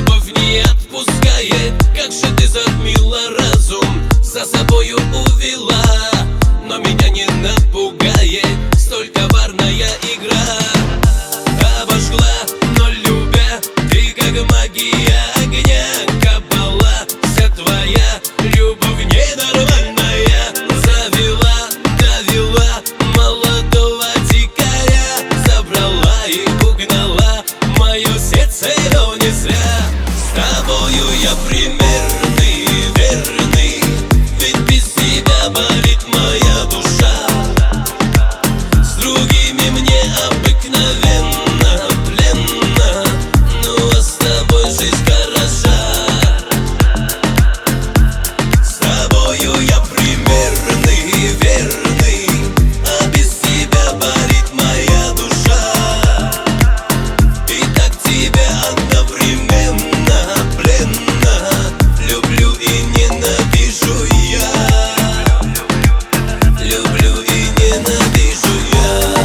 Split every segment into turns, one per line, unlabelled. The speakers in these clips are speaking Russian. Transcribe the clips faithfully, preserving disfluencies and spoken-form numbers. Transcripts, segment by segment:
любовь не отпускает. Как же ты затмила разум, за собою увела, но меня не напугает столь коварная игра. Обожгла, но любя, ты как магия огня. Кабала, вся твоя любовь ненормальная. Завела, довела молодого дикаря. Забрала и угнала мое сердце, но не зря. С тобою я примерный, верный, ведь без тебя болит моя душа. С другими мне обыкновенно, пленно, ну а с тобой жизнь хороша. С тобою я примерный, верный, а без тебя болит моя душа. И так тебя одновременно, пленно, люблю и ненавижу я. Люблю и ненавижу я.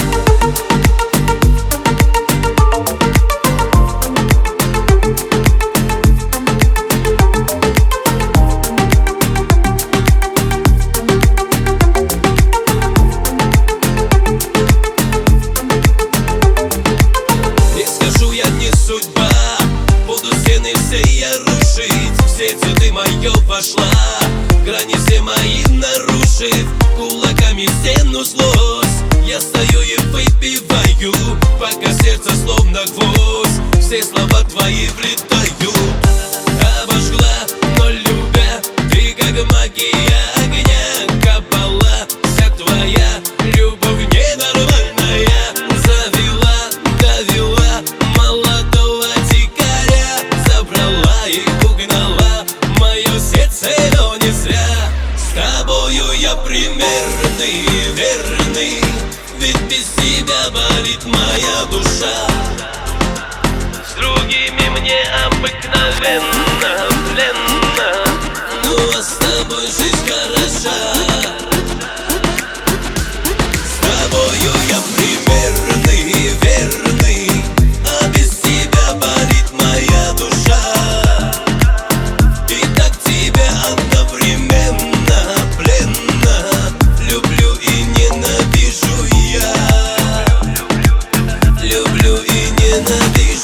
Не скажу я, не судьба, буду стены все я рушить. В сердце ты мое вошла, грани все мои нарушив. Кулаками стену злость я стою и выпиваю, пока сердце словно гвоздь все слова твои влетают. Обожгла, но любя, ты как магия огня. Кабала, вся твоя любовь ненормальная. Завела, довела молодого дикаря. Забрала и угнала мое сердце, но не зря. С тобою я примерный, верный, ведь без тебя болит моя душа. С другими мне обыкновенно, пленно, ну а с тобой жизнь хороша. С тобою я примерный, верный, а без тебя болит моя душа. И так тебя одновременно, пленно, люблю и ненавижу я. Люблю и ненавижу.